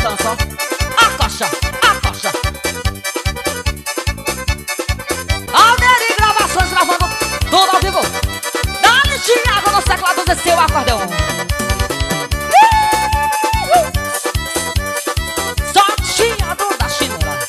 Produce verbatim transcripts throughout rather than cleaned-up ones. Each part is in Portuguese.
dança, ó. A coxa, a coxa. Alneri Gravações gravando tudo ao vivo. Dá-lhe Thiago nos teclados e seu acordeão. Só Thiago da chinela.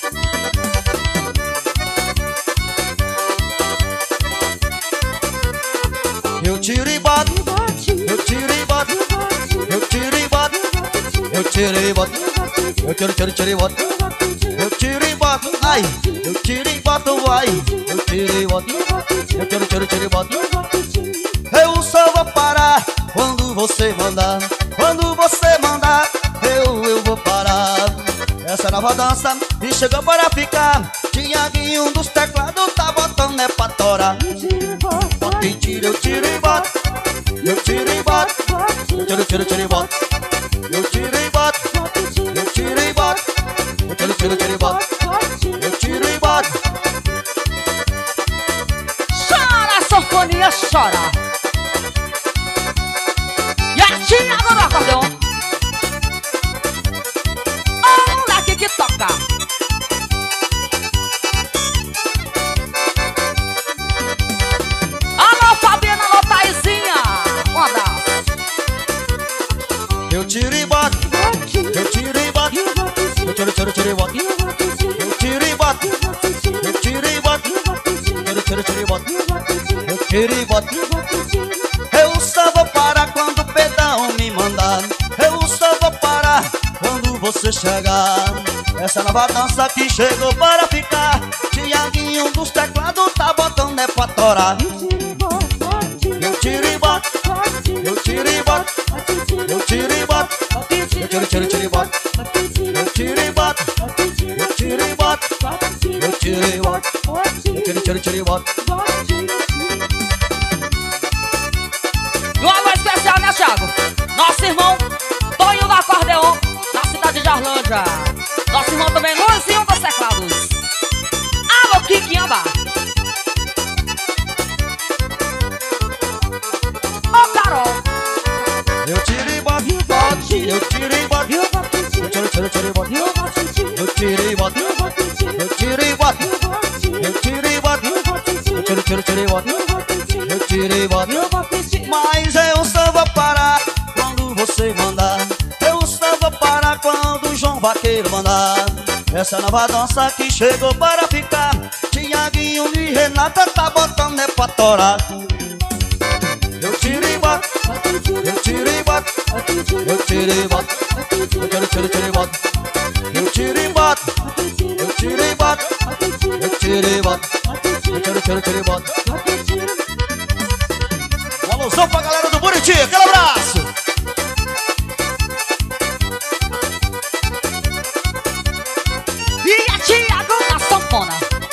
Eu tiro e boto, eu tiro e boto, eu tiro e boto, eu tiro e boto, eu tiro, tiro, tiro e boto, eu tiro e boto, ai, eu tiro e boto, ai, eu tiro e boto, eu tiro, tiro, tiro e boto. Eu só vou parar quando você mandar, quando você mandar, eu, eu vou parar. Essa nova dança e chegou para ficar. Tiaguinho dos teclados tá botando é pra torar. Bota e tira, eu tiro e boto, eu tiro e boto, eu tiro, tiro, tiro e boto, eu tiro e boto, eu tiro e boto, eu tiro, tiro, tiro e boto, eu tiro e boto. Chora, sanfonia, chora. E a Thiago no acordeão. O moleque que toca. Alô, Fabiana, alô, Taizinha. Um abraço. Eu tiro e boto, eu tiro e boto, eu tiro, tiro, tiro e boto, eu tiro e boto, eu tiro e boto, eu tiro, tiro e boto, eu tiro e boto. Eu só vou parar quando o pedão me mandar, eu só vou parar quando você chegar. Essa nova dança que chegou para ficar. Tiaguinho dos teclados tá botando é pra torar. Eu tiro e boto, eu tiro e boto, eu tiro e boto, eu tiro, tiro, tiro e boto, eu tiro e boto, eu tiro e boto, eu tiro e boto, eu tiro, tiro, tiro e boto. E um alô especial, né, Thiago? Nosso irmão Tonho do acordeão, da cidade de Arlândia. Nosso irmão também Luizinho dos teclados. Alô, Kikiamba. Ô, Carol. Eu tiro e boto, boto, eu tiro e boto, eu tiro, tiro, tiro e boto, eu tiro e boto, eu tiro e boto, eu tiro e boto, eu tiro, tiro, tiro e boto, eu tiro e boto. Mas eu só vou parar quando você mandar, eu só vou parar quando o João Vaqueiro mandar. Essa nova dança que chegou para ficar. Tiaguinho e Renata tá botando é pra torar. Eu tiro e boto, eu tiro e boto, eu tiro e boto, eu tiro, tiro, tiro e boto, eu tiro e boto, eu tiro e boto, eu tiro e boto, eu tiro, tiro, tiro e boto. Um alusão pra galera do Buriti, aquele abraço. E a Thiago na sanfona.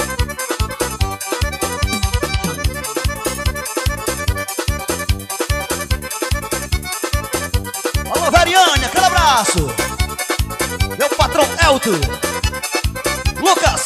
Alô, Veriane, aquele abraço. Meu patrão Elton, Lucas,